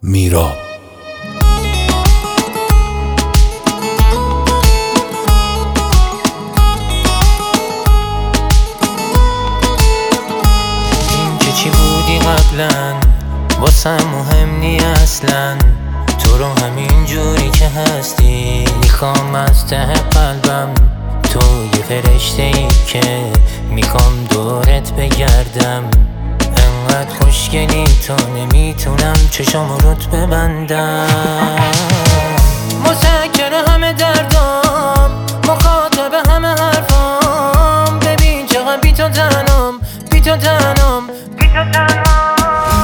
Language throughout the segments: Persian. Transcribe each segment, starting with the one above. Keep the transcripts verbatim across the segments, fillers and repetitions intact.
میراب. این که چی بودی قبلا واسم مهم نی اصلا، تو رو همین جوری که هستی میخوام از ته قلبم. تو یه فرشته ای که میخوام دورت بگردم، انقدر خوشگلی تو نمیتونم چشام روت ببندم. مسکر همه دردام، مخاطب همه حرفام، ببین چقدر بی تو تنم، بی تو تنم، بی تو تنم.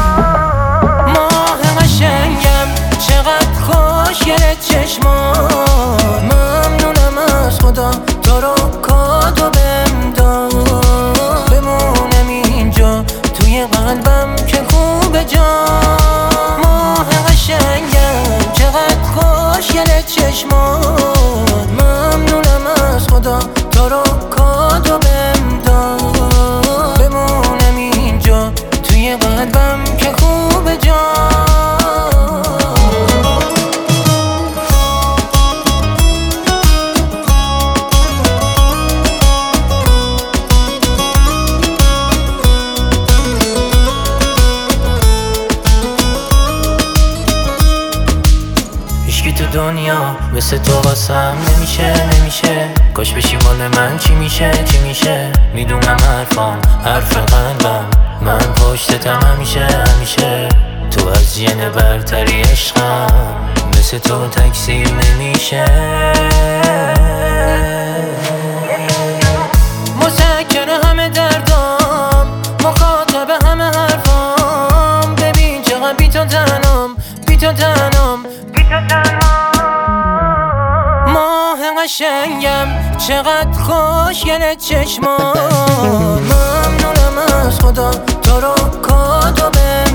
ماه قشنگم چقدر خوشگله چشمات، ممنونم از خدا تو رو کادو بهم داد. بمونم اینجا توی قلبم که خوبه جان. ماه قشنگم چقدر خوشگله چشمات، ممنونم از خدا تو رو کادو بهم داد. بمونم اینجا توی قلبم که خوبه جان. تو دنیا مثل تو واسم نمیشه نمیشه، کاش بشی مال من چی میشه چی میشه. میدونم حرفام حرف قلبم، من پشتتم همیشه همیشه. تو از ین برتری عشقم، مثل تو تکثیر نمیشه. مسکر همه دردام، مخاطب همه حرفام، ببین چقدر بی تو تنم، بی تو تنم، بی تو تنم. ماه قشنگم چقدر خوشگله چشمات، ممنونم از خدا تو رو کادو بهم